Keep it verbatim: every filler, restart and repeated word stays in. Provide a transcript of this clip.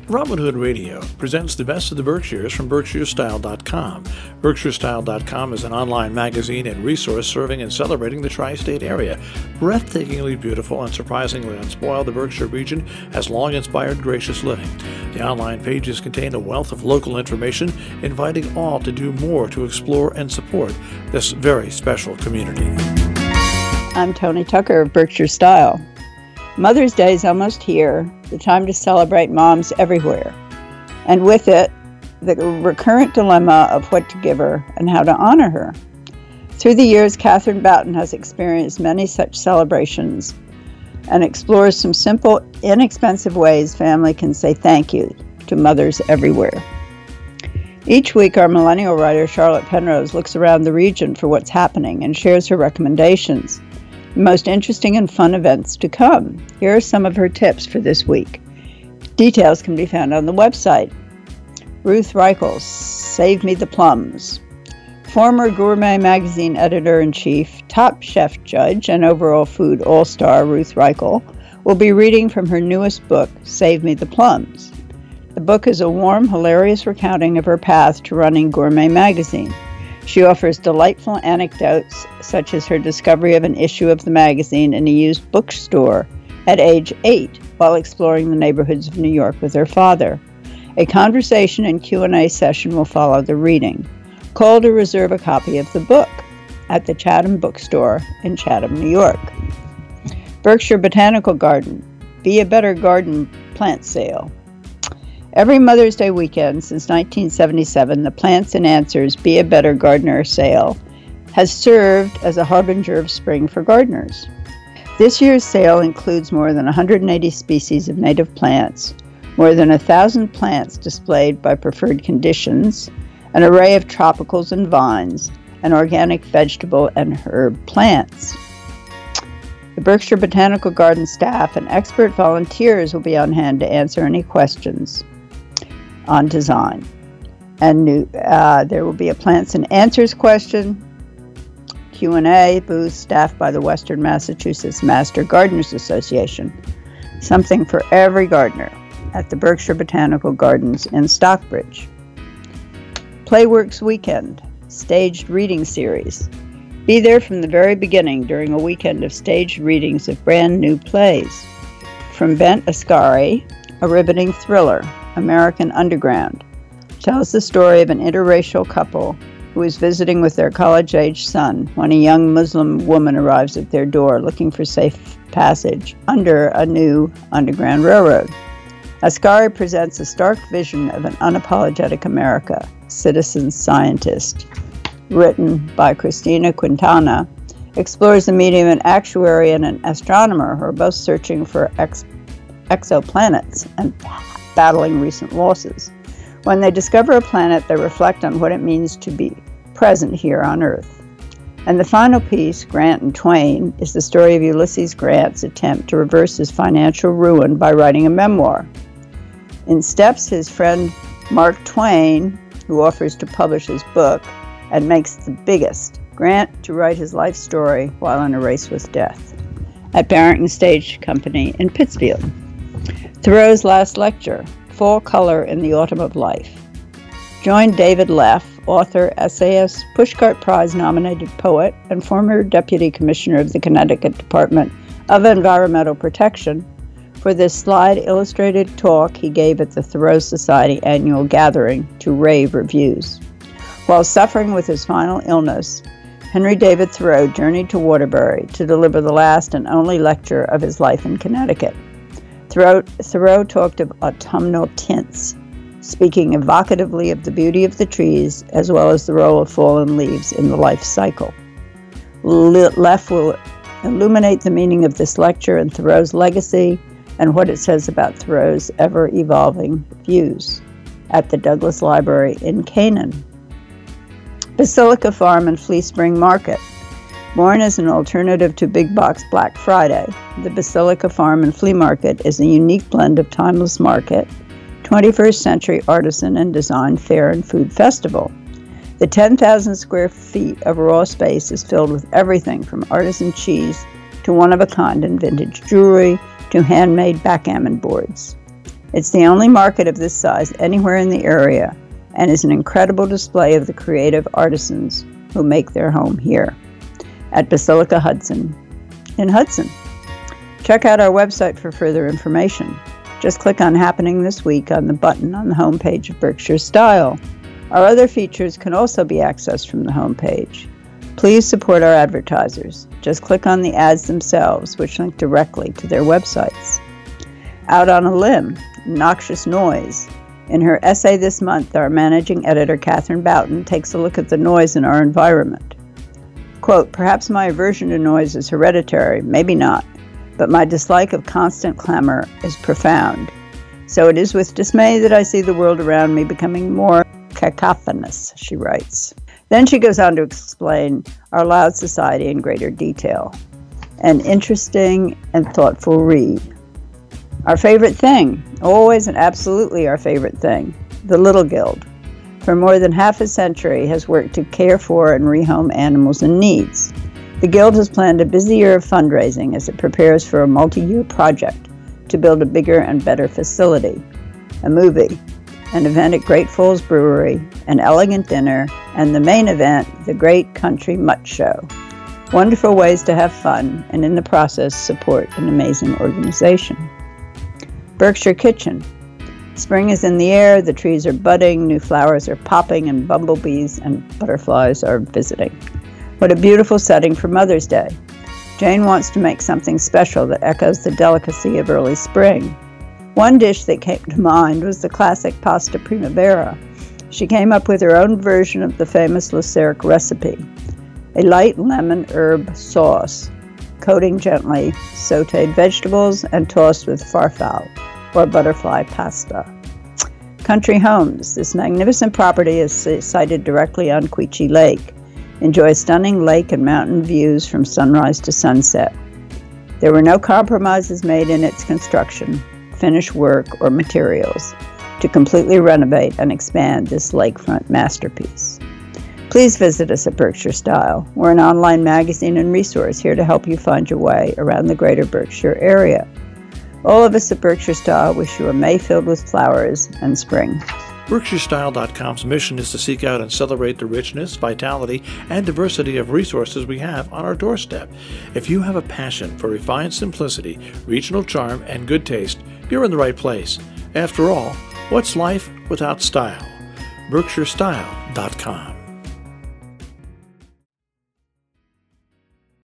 Robin Hood Radio presents the best of the Berkshires from Berkshire Style dot com. Berkshire Style dot com is an online magazine and resource serving and celebrating the tri-state area. Breathtakingly beautiful and surprisingly unspoiled, the Berkshire region has long inspired gracious living. The online pages contain a wealth of local information, inviting all to do more to explore and support this very special community. I'm Tony Tucker of Berkshire Style. Mother's Day is almost here, the time to celebrate moms everywhere, and with it, the recurrent dilemma of what to give her and how to honor her. Through the years, Catherine Boughton has experienced many such celebrations and explores some simple, inexpensive ways family can say thank you to mothers everywhere. Each week, our millennial writer, Charlotte Penrose, looks around the region for what's happening and shares her recommendations. The most interesting and fun events to come. Here are some of her tips for this week. Details can be found on the website. Ruth Reichl, Save Me the Plums. Former Gourmet Magazine editor-in-chief, Top Chef judge, and overall food all-star Ruth Reichl will be reading from her newest book, Save Me the Plums. The book is a warm, hilarious recounting of her path to running Gourmet Magazine. She offers delightful anecdotes, such as her discovery of an issue of the magazine in a used bookstore at age eight while exploring the neighborhoods of New York with her father. A conversation and Q and A session will follow the reading. Call to reserve a copy of the book at the Chatham Bookstore in Chatham, New York. Berkshire Botanical Garden, Be a Better Garden plant sale. Every Mother's Day weekend since nineteen seventy-seven, the Plants and Answers Be a Better Gardener sale has served as a harbinger of spring for gardeners. This year's sale includes more than one hundred eighty species of native plants, more than one thousand plants displayed by preferred conditions, an array of tropicals and vines, and organic vegetable and herb plants. The Berkshire Botanical Garden staff and expert volunteers will be on hand to answer any questions on design. And new, uh, there will be a Plants and Answers question, Q and A booth staffed by the Western Massachusetts Master Gardeners Association. Something for every gardener at the Berkshire Botanical Gardens in Stockbridge. Playworks Weekend, staged reading series. Be there from the very beginning during a weekend of staged readings of brand new plays. From Bent Ascari, a riveting thriller, American Underground, tells the story of an interracial couple who is visiting with their college-age son when a young Muslim woman arrives at their door looking for safe passage under a new underground railroad. Ascari presents a stark vision of an unapologetic America, Citizen Scientist, written by Christina Quintana, explores the medium an actuary and an astronomer who are both searching for ex- exoplanets and battling recent losses. When they discover a planet, they reflect on what it means to be present here on Earth. And the final piece, Grant and Twain, is the story of Ulysses Grant's attempt to reverse his financial ruin by writing a memoir. In steps his friend Mark Twain, who offers to publish his book and makes the biggest, Grant to write his life story while in a race with death at Barrington Stage Company in Pittsfield. Thoreau's last lecture, Fall Color in the Autumn of Life. Join David Leff, author, essayist, Pushcart Prize-nominated poet, and former Deputy Commissioner of the Connecticut Department of Environmental Protection, for this slide-illustrated talk he gave at the Thoreau Society annual gathering to rave reviews. While suffering with his final illness, Henry David Thoreau journeyed to Waterbury to deliver the last and only lecture of his life in Connecticut. Thoreau, Thoreau talked of autumnal tints, speaking evocatively of the beauty of the trees as well as the role of fallen leaves in the life cycle. Leff will illuminate the meaning of this lecture and Thoreau's legacy and what it says about Thoreau's ever-evolving views at the Douglas Library in Canaan. Basilica Farm and Flea Spring Market. Born as an alternative to big box Black Friday, the Basilica Farm and Flea Market is a unique blend of timeless market, twenty-first century artisan and design fair and food festival. The ten thousand square feet of raw space is filled with everything from artisan cheese to one-of-a-kind and vintage jewelry to handmade backgammon boards. It's the only market of this size anywhere in the area and is an incredible display of the creative artisans who make their home here at Basilica Hudson in Hudson. Check out our website for further information. Just click on Happening This Week on the button on the homepage of Berkshire Style. Our other features can also be accessed from the homepage. Please support our advertisers. Just click on the ads themselves, which link directly to their websites. Out on a Limb, Noxious Noise. In her essay this month, our managing editor, Catherine Boughton, takes a look at the noise in our environment. Quote, perhaps my aversion to noise is hereditary, maybe not, but my dislike of constant clamor is profound. So it is with dismay that I see the world around me becoming more cacophonous, she writes. Then she goes on to explain our loud society in greater detail. An interesting and thoughtful read. Our favorite thing, always and absolutely our favorite thing, the Little Guild, for more than half a century has worked to care for and rehome animals in needs. The Guild has planned a busy year of fundraising as it prepares for a multi-year project to build a bigger and better facility, a movie, an event at Great Falls Brewery, an elegant dinner, and the main event, the Great Country Mutt Show. Wonderful ways to have fun and in the process support an amazing organization. Berkshire Kitchen. Spring is in the air, the trees are budding, new flowers are popping, and bumblebees and butterflies are visiting. What a beautiful setting for Mother's Day. Jane wants to make something special that echoes the delicacy of early spring. One dish that came to mind was the classic pasta primavera. She came up with her own version of the famous Luceric recipe, a light lemon herb sauce, coating gently sautéed vegetables and tossed with farfalle, or butterfly pasta. Country Homes. This magnificent property is sited directly on Quechee Lake. Enjoy stunning lake and mountain views from sunrise to sunset. There were no compromises made in its construction, finish work, or materials to completely renovate and expand this lakefront masterpiece. Please visit us at Berkshire Style. We're an online magazine and resource here to help you find your way around the greater Berkshire area. All of us at Berkshire Style wish you a May filled with flowers and spring. Berkshire Style dot com's mission is to seek out and celebrate the richness, vitality, and diversity of resources we have on our doorstep. If you have a passion for refined simplicity, regional charm, and good taste, you're in the right place. After all, what's life without style? Berkshire Style dot com